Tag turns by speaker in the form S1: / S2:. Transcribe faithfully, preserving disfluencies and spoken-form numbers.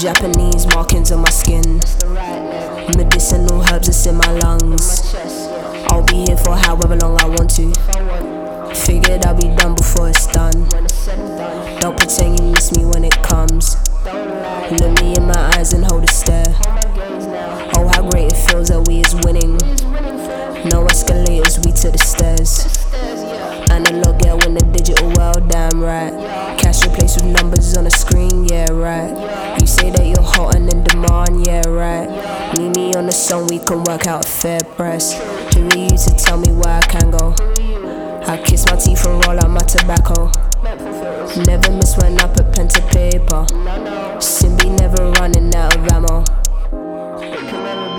S1: Japanese markings on my skin, medicinal herbs that's in my lungs. I'll be here for however long I want to. Figured I'll be done before it's done. Don't pretend you miss me when it comes. Look me in my eyes and hold a stare. Oh, how great it feels that we is winning. No escalators, we to the stairs. Analog girl in the digital world, damn right. Cash replaced with numbers on the screen, yeah right. You say that you're hot and in demand, yeah right. Meet me on the sun, we can work out a fair price. Who are you to tell me where I can go? I kiss my teeth and roll out my tobacco. Never miss when I put pen to paper. Simbi never running out of ammo.